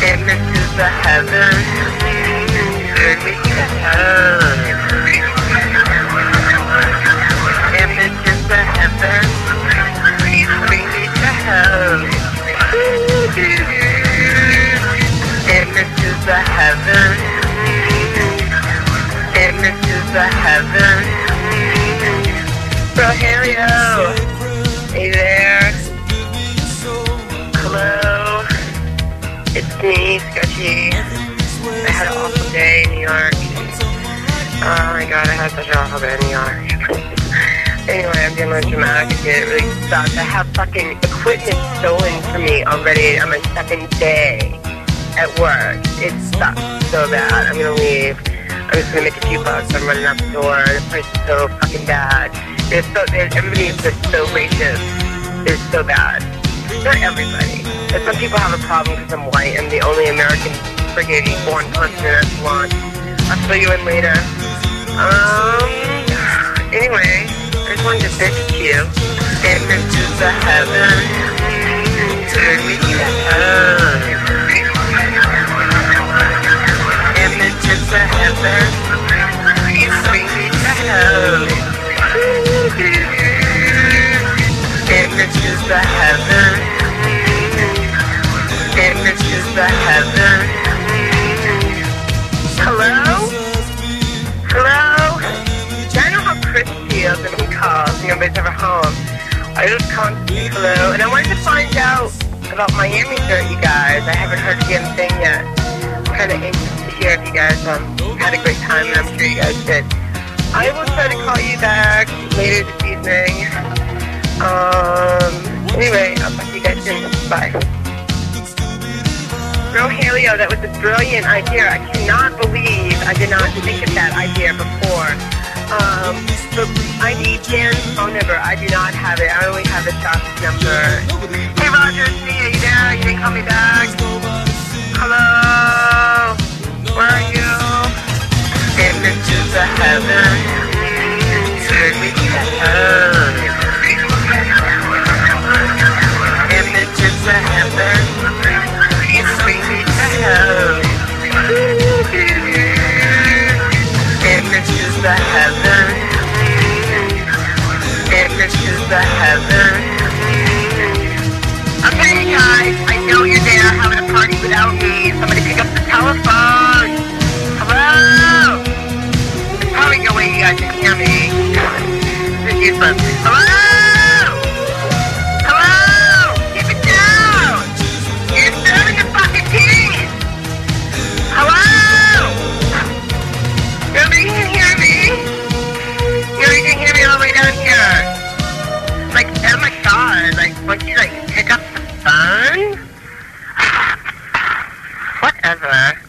Images of heaven, turn me to hell. Images of heaven, bring me to hell. Images of heaven, images of heaven. Rogelio, hey there. Hello, it's me, Sketchy. I had an awful day in New York. Oh my god, I had such an awful day in New York. Anyway, I'm being a little dramatic. It really sucks. I have fucking equipment stolen from me already on my second day at work. It sucks so bad. I'm gonna leave. I'm just gonna make a few bucks. I'm running out the door. The place is so fucking bad. Everybody is just so racist. It's so bad. Not everybody. But some people have a problem because I'm white and the only American friggin' born person that's blonde. I'll fill you in later. Anyway, I just wanted to bitch to you. Images of heaven, turn me to hell. Images of heaven, bring me to hell. Images of heaven, images of heaven. Hello? Hello? I know how Chris feels when he calls and nobody's ever home. I just called to say hello, and I wanted to find out about Miami Dirt, you guys. I haven't heard the damn thing yet. I'm kind of anxious to hear if you guys had a great time, and I'm sure you guys did. I will try to call you back later this evening. Anyway, I'll talk to you guys soon. Bye. Rogelio, that was a brilliant idea. I cannot believe I did not think of that idea before. So I need Dan's phone number. I do not have it. I only have the shop's number. Hey Roger, see you. Are you there? You didn't call me back? Hello? Where are you? Images of heaven, turn me to hell. Images of heaven, bring me to hell. Images of heaven, images of heaven. Okay guys, I know you're there having a party without me. Somebody pick up the telephone. Hello? There's probably no way you guys can hear me. This is useless. Hello? Hello? Keep it down. You're serving the fucking teeth. Hello? Nobody can hear me? Nobody can hear me all the way down here. Like, oh my god, like, won't you, like, pick up the phone? Whatever.